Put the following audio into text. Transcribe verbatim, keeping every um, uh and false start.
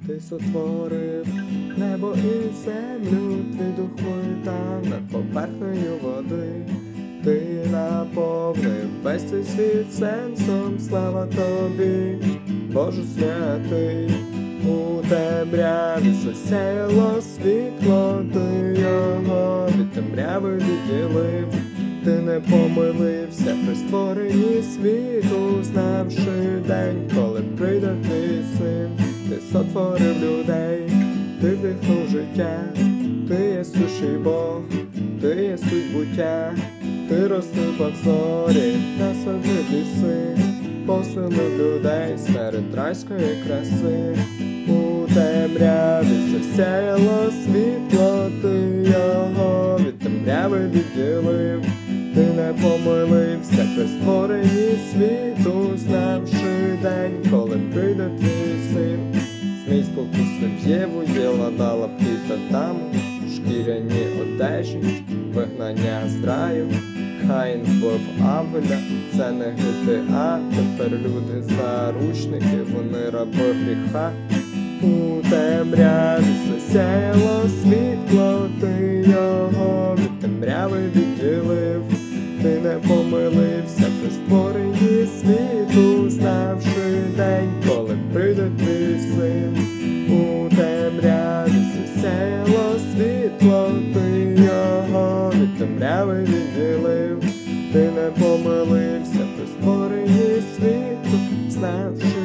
Ти сотворив небо і землю, твій дух витав над поверхнею води. Ти наповнив весь цей світ сенсом, слава тобі, Боже святий. У темряві засяяло світло, ти його від темряви відділив. Ти не помилився при створенні світу, знавши день, коли прийде твій син. Ти сотворив людей, ти вдихнув життя, ти є сущий Бог, ти є суть буття. Ти розсипав зорі, насадив ліси, поселив людей серед райської краси. У темряві засяяло світло, ти його від темряви відділив. Ти не помилився при створенні світу, знавши день, коли прийде твій син. Змій спокусив Єву, Єва дала плід Адаму, шкіряні одежі, вигнання з раю. Каїн вбив Авеля, це не гріхи, а тепер люди заручники, вони раби гріха. У темряві засяяло світло, ти його від темряви відділив. Ти не помилився при створенні світу, знавши день, коли прийде твій син. У темряві засяяло світло, ти його від темряви відділив. Ти не помилився при створенні світу, знавши